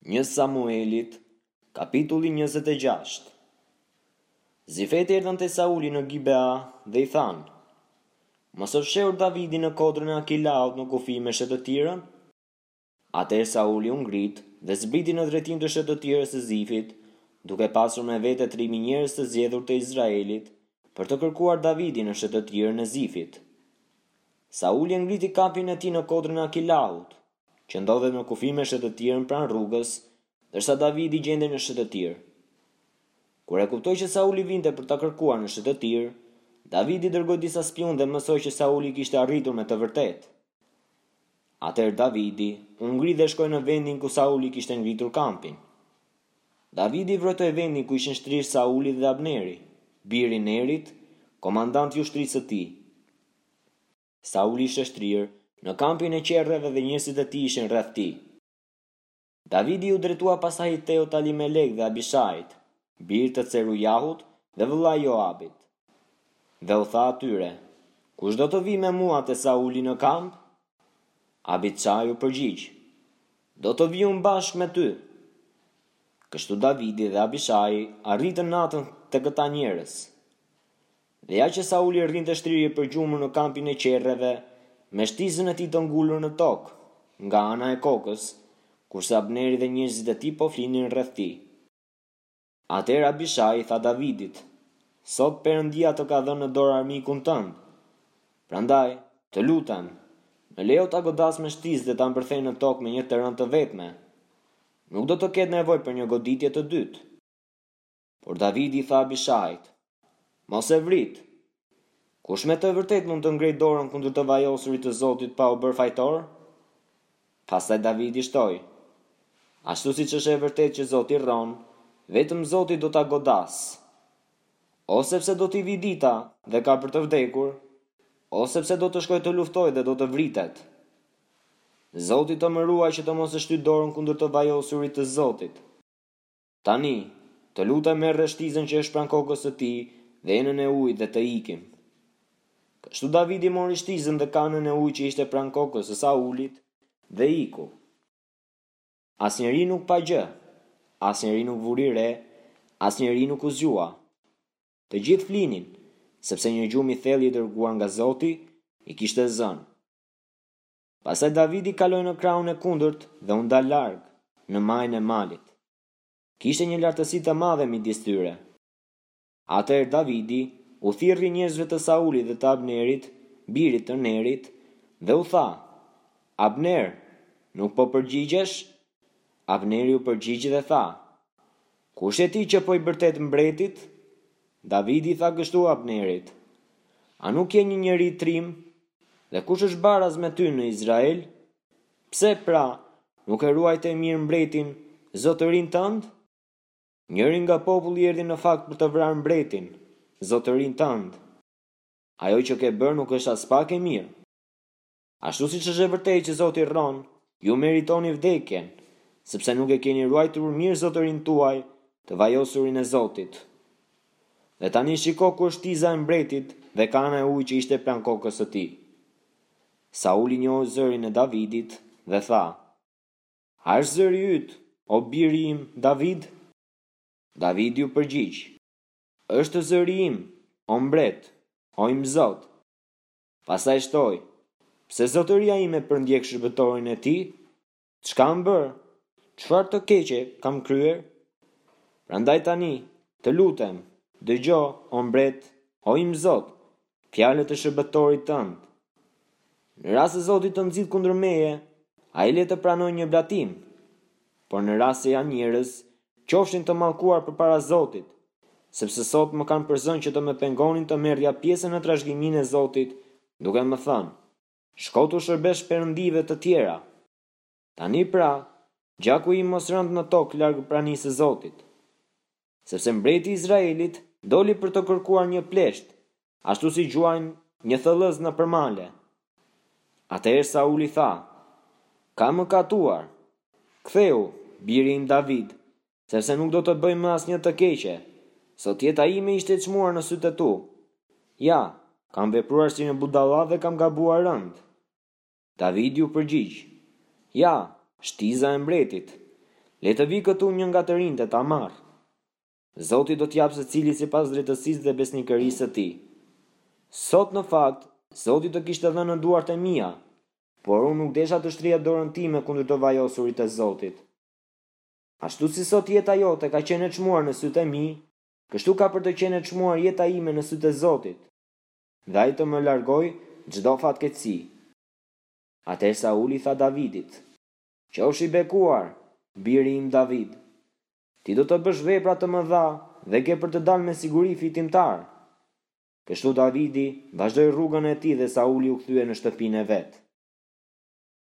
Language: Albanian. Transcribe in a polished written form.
Një Samuelit, kapitulli 26. Zifeti erdhën te Sauli në Gibea dhe i thanë: Mos është fshehur Davidi në kodrën e Akilaut në kufi me shëtëtirën? Atëherë Sauli u ngrit dhe zbriti në drejtim të shëtëtirës së Zifit, duke pasur me vete 3.000 njerëz të zgjedhur të Izraelit për të kërkuar Davidin në shëtëtirën e Zifit. Sauli ngriti kapin e tij në kodrën e Akilaut, që ndodhet në kufi me shëtëtirën pranë rrugës, ndërsa Davidi gjendej në shëtëtirë. Kur e kuptoi që Sauli vinte për ta kërkuar në shëtëtirë, Davidi dërgoi disa spion dhe mësoi që Sauli kishte arritur me të vërtetë. Atëherë Davidi u ngrit dhe shkoi në vendin ku Sauli kishte ngritur kampin. Davidi vrojtoi vendin ku ishin shtrirë Sauli dhe Abneri, biri i Nerit, komandant i ushtrisë së tij. Sauli ishte shtrirë në kampin e qerreve dhe njerëzit e tij ishin rreth tij. Davidi u drejtua pastaj Teot Alimelek dhe Abishait, birë të Cerujahut dhe vëllai Joabit. Dhe u tha atyre: Kush do të vi me mua te Sauli në kamp? Abishai u përgjigj: Do të vi unë bashkë me ty. Kështu Davidi dhe Abishai arritën natën te këta njerëz. Dhe ja që Sauli rrinte shtrirje për gjumur në kampin e qerreve, me shtizën e tij të ngulur në tokë, nga ana e kokës, kurse Abneri dhe njerëzit e tij po flinin rreth tij. Atëherë Abishai tha Davidit: Sot Perëndia të ka dhënë në dorë armikun tënd. Prandaj, të lutem, më lejo ta godas me shtizë dhe ta mbërthej në tokë me një të rënë të vetme. Nuk do të ketë nevojë për një goditje të dytë. Por Davidi tha Abishait: Mos e vrit. Kush me të vërtet mund të ngrej dorën kundër të vajosurit të Zotit pa u bërë fajtor? Pastaj Davidi shtoi: Ashtu siç është e vërtet që Zoti rron, vetëm Zoti do ta godas. Ose sepse do t'i vi dita dhe ka për të vdekur, ose sepse do të shkoj të luftoj dhe do të vritet. Zoti të më ruaj që të mos e shty dorën kundër të vajosurit të Zotit. Tani, të lutem merr shtizën që është pranë kokës së tij dhe enën e ujit dhe të ikim. Kështu Davidi mori shtizën dhe kanën e ujit që ishte pranë kokës së Saulit dhe iku. Asnjëri nuk pa gjë, asnjëri nuk vuri re, asnjëri nuk u zgjua. Të gjithë flinin, sepse një gjumë i thellë i dërguar nga Zoti i kishte zënë. Pastaj Davidi kaloi në krahun e kundërt dhe u ndal larg në majën e malit. Kishte një lartësi të madhe midis tyre. Atëherë Davidi u thirrri njerëzve të Saulit dhe të Abnerit, birit të Nerit, dhe u tha: Abner, nuk po përgjigjesh? Abneri u përgjigji dhe tha: Kush je ti që po i bërtet mbretit? Davidi tha kështu Abnerit: A nuk je një njeri trim? Dhe kush është baraz me ty në Izrael? Pse pra nuk e ruajte mirë mbretin, zotërin tënd? Njëri nga populli erdhi në fakt për të vrarë mbretin, zotërin tënd. Ajo që ke bërë nuk është as pak e mirë. Ashtu siç është e vërtetë që Zoti rron, ju meritoni vdekjen, sepse nuk e keni ruajtur mirë zotërin tuaj, të vajosurin e Zotit. Dhe tani shiko ku është shtiza e mbretit dhe kana e ujit që ishte pranë kokës së tij. Sauli njohoi zërin e Davidit dhe tha: A është zëri yt, o biri im David? Davidi u përgjigj: Është zëri im, o mbret, o im Zot. Pastaj shtoi: Pse zotëria ime përndjek shërbëtorin e tij? Çka kam bërë? Çfarë të keqe kam kryer? Prandaj tani, të lutem, dëgjo, o mbret, o im Zot, fjalët e shërbëtorit tënd. Në rast se Zoti të nxit kundër meje, ai le të pranoj një blatim. Por në rast se janë njerëz, qofshin të mallkuar përpara Zotit, sepse sot më kanë përzënë që të më pengonin të merrja pjesën në trashëgiminë e Zotit, duke më thënë: Shko tu shërbesh perëndive të tjera. Tani pra, gjaku im mos rënd në tokë larg pranisë së Zotit. Sepse mbreti i Izraelit doli për të kërkuar një plesht, ashtu si gjuajnë një thëllëz në përmale. Atëherë Sauli tha: Ka mëkatuar. Ktheu, biri im David, sepse nuk do të bëj më asnjë të keqe. Sot jeta ime ishte e çmuar në sytë tu. Ja, kam vepruar si një budalla dhe kam gabuar rënd. Davidi u përgjigj: Ja, shtiza e mbretit. Le të vi këtu një nga të rinjtë ta marr. Zoti do t'jap secili sipas drejtësisë dhe besnikërisë së tij. Sot në fakt, Zoti do kishte dhënë në duart e mia, por unë nuk desha të shtrija dorën time kundër të vajosurit e Zotit. Ashtu si sot jeta jote ka qenë e çmuar në sytë e mi, kështu ka për të qenë e çmuar jeta ime në sytë e Zotit. Dhe ai të më largoj çdo fatkeqësi. Atëherë Sauli tha Davidit: "Qofsh i bekuar, biri im David. Ti do të bësh vepra të mëdha dhe ke për të dalë me siguri fitimtar." Kështu Davidi vazhdoi rrugën e tij dhe Sauli u kthye në shtëpinë e vet.